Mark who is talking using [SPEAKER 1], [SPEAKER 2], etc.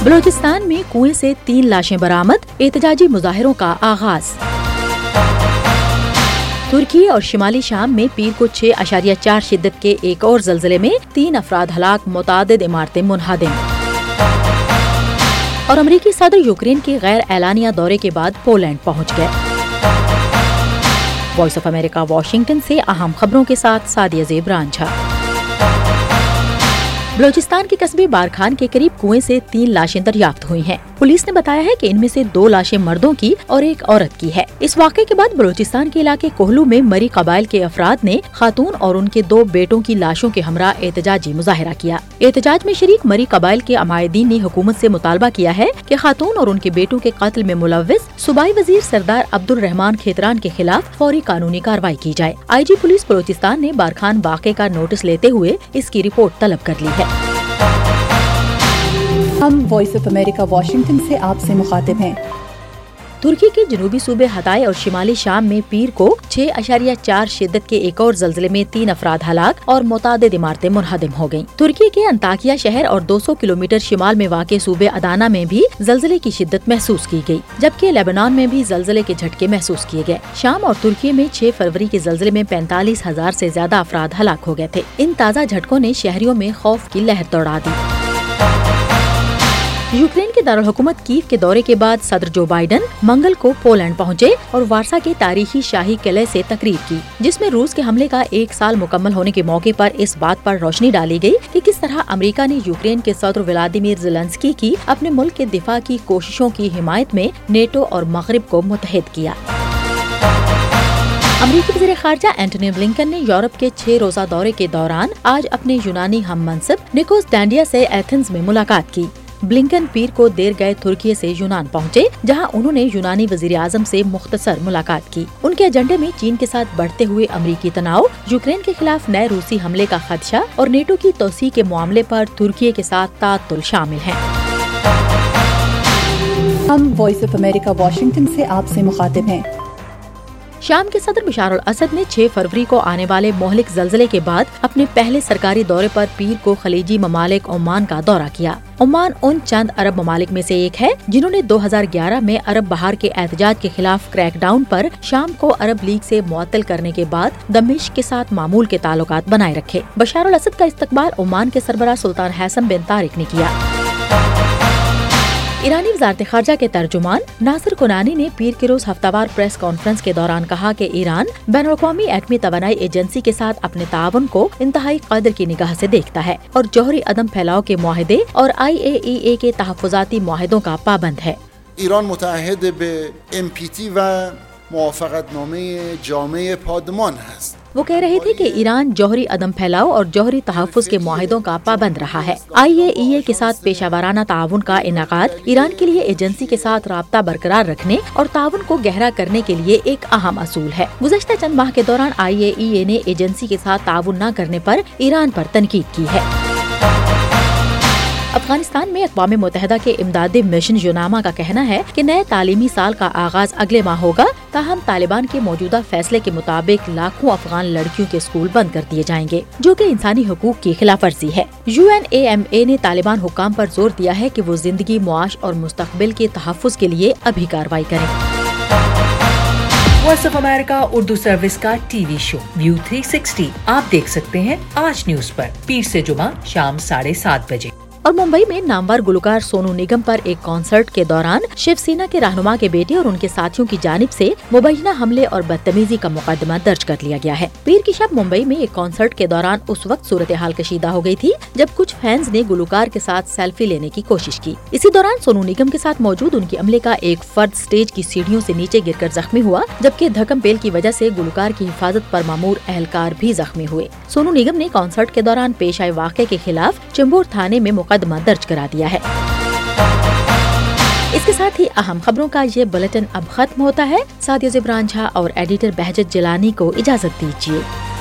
[SPEAKER 1] बलूचिस्तान में कुएं से 3 लाशें बरामद, एहतजाजी मुजाहिरों का आगाज। तुर्की और शिमाली शाम में पीर को 6.4 शिद्दत के एक और ज़लज़ले में 3 अफराद हलाक, मुतादिद इमारतें मुनहदिम। और अमरीकी सदर यूक्रेन के गैर एलानिया दौरे के बाद पोलैंड पहुंच गए। वॉइस ऑफ अमेरिका वाशिंगटन से अहम खबरों के साथ सादिया ज़ेब रांझा। बलूचिस्तान के कस्बे बारखान के करीब कुएं से 3 लाशें दरियाफ्त हुई हैं। पुलिस ने बताया है कि इनमें से 2 लाशें मर्दों की और एक औरत की है। इस वाक़े के बाद बलूचिस्तान के इलाके कोहलू में मरी कबाइल के अफराद ने खातून और उनके 2 बेटों की लाशों के हमरा एहतजाजी मुजाहिरा किया। एहतजाज में शरीक मरी कबाइल के अमायदीन ने हुकूमत से मुतालबा किया है कि खातून और उनके बेटों के कत्ल में मुलव्विस सूबाई वजीर सरदार अब्दुल रहमान खेतरान के खिलाफ फौरी कानूनी कार्रवाई की जाए। IG पुलिस बलूचिस्तान ने बारखान वाक़े का नोटिस लेते हुए इसकी रिपोर्ट तलब कर ली है।
[SPEAKER 2] हम वॉइस ऑफ अमेरिका वाशिंगटन से आपसे मुखातिब हैं।
[SPEAKER 1] तुर्की के जनूबी सूबे हताय और शिमाली शाम में पीर को 6.4 शिद्दत के एक और ज़लज़ले में 3 अफराद हलाक और मुतादिद इमारतें मुनहदिम हो गयीं। तुर्की के अंताकिया शहर और 200 किलोमीटर शिमाल में वाक़े सूबे अदाना में भी ज़लज़ले की शिद्दत महसूस की गई, जबकि लेबनान में भी ज़लज़ले के झटके महसूस किए गए। शाम और तुर्की में 6 फरवरी के ज़लज़ले में 45,000 से ज्यादा अफराद हलाक हो गए थे। इन ताज़ा झटकों ने शहरियों में खौफ की लहर दौड़ा दी। यूक्रेन के दारुल हुकूमत कीव के दौरे के बाद सदर जो बाइडन मंगल को पोलैंड पहुंचे और वारसा के तारीखी शाही किले से तकरीर की, जिसमें रूस के हमले का 1 साल मुकम्मल होने के मौके पर इस बात पर रोशनी डाली गई कि किस तरह अमेरिका ने यूक्रेन के सदर व्लादिमीर ज़ेलेंस्की की अपने मुल्क के दिफा की कोशिशों की हिमायत में नेटो और मगरिब को मुत्तहिद किया। अमरीकी वज़ीर ख़ारजा एंटनी ब्लिंकन ने यूरोप के 6 रोज़ा दौरे के दौरान आज अपने यूनानी हम मनसब निकोस डांडिया से एथेंस में मुलाकात की। ब्लिंकन पीर को देर गए तुर्की से यूनान पहुंचे, जहां उन्होंने यूनानी वज़ीर आज़म से मुख्तसर मुलाकात की। उनके एजेंडे में चीन के साथ बढ़ते हुए अमरीकी तनाव, यूक्रेन के खिलाफ नए रूसी हमले का खदशा और नेटो की तोसी के मामले पर तुर्की के साथ तातुल शामिल हैं।
[SPEAKER 2] हम वॉइस ऑफ अमेरिका वाशिंगटन से आपसे मुखातिब हैं।
[SPEAKER 1] शाम के सदर बशार अल असद ने 6 फरवरी को आने वाले मोहलिक ज़लज़ले के बाद अपने पहले सरकारी दौरे पर पीर को खलीजी ममालिक ओमान का दौरा किया। ओमान उन चंद अरब ममालिक में से एक है जिन्होंने 2011 में अरब बहार के एहतजाज के खिलाफ क्रैकडाउन पर शाम को अरब लीग से मुअत्तल करने के बाद दमिश्क के साथ मामूल के ताल्लुकात बनाए रखे। बशार अल असद का इस्तकबाल ओमान के सरबराह सुल्तान हैसम बिन तारिक ने किया। ईरानी वज़ारत ख़ारजा के तर्जुमान नासिर कुनानी ने पीर के रोज हफ्तावार प्रेस कॉन्फ्रेंस के दौरान कहा कि ईरान बैनुल-अक़वामी एटमी तवानाई एजेंसी के साथ अपने ताउन को इंतहाई कदर की निगाह से देखता है और जौहरी अदम फैलाव के मुआहदे और IAEA के तहफ़्फ़ुज़ाती मुआहदों का पाबंद है।
[SPEAKER 3] ईरान मुतअहद बे NPT व मुवाफ़क़तनामे जामे पादमान है।
[SPEAKER 1] वो कह रहे थे कि ईरान जौहरी अदम फैलाव और जौहरी तहफ़्फ़ुज़ के मुआहदों का पाबंद रहा है। IAEA के साथ पेशावराना ताउन का इनेकाद ईरान के लिए एजेंसी के साथ राब्ता बरकरार रखने और ताउन को गहरा करने के लिए एक अहम असूल है। गुज़श्ता चंद माह के दौरान IAEA ने एजेंसी के साथ ताउन न करने पर ईरान पर तनकीद की है। अफगानिस्तान में अक़वाम मुत्तहिदा के इमदादी मिशन यूनामा का कहना है कि नए तालीमी साल का आगाज अगले माह होगा, ताहम तालिबान के मौजूदा फैसले के मुताबिक लाखों अफगान लड़कियों के स्कूल बंद कर दिए जाएंगे, जो कि इंसानी हुकूक की खिलाफ वर्जी है। UNAMA ने तालिबान हुक्काम पर जोर दिया है कि वो जिंदगी, मुआश और मुस्तकबिल के तहफ़्फ़ुज़ के लिए अभी कार्रवाई करें।
[SPEAKER 4] Voice of America Urdu service का टीवी शो व्यू 360 आप देख सकते हैं आज न्यूज पर पीर से जुमा शाम 7:30 बजे।
[SPEAKER 1] और मुंबई में नामवर गुलकार सोनू निगम पर एक कॉन्सर्ट के दौरान शिवसेना के रहनुमा के बेटे और उनके साथियों की जानिब से मुबैना हमले और बदतमीजी का मुकदमा दर्ज कर लिया गया है। पीर की शब मुंबई में एक कॉन्सर्ट के दौरान उस वक्त सूरत हाल कशीदा हो गई थी जब कुछ फैंस ने गुलकार के साथ सेल्फी लेने की कोशिश की। इसी दौरान सोनू निगम के साथ मौजूद उनके अमले का एक फर्द स्टेज की सीढ़ियों से नीचे गिरकर जख्मी हुआ, जबकि धक्कम पेल की वजह से गुलकार की हिफाजत पर मामूर अहलकार भी जख्मी हुए। सोनू निगम ने कॉन्सर्ट के दौरान पेश आए वाक़े के खिलाफ चेंबूर थाने में मुकदमा दर्ज करा दिया है। इसके साथ ही अहम खबरों का ये बुलेटिन अब खत्म होता है। सादिया ज़ेब रांझा और एडिटर बहजत जिलानी को इजाजत दीजिए।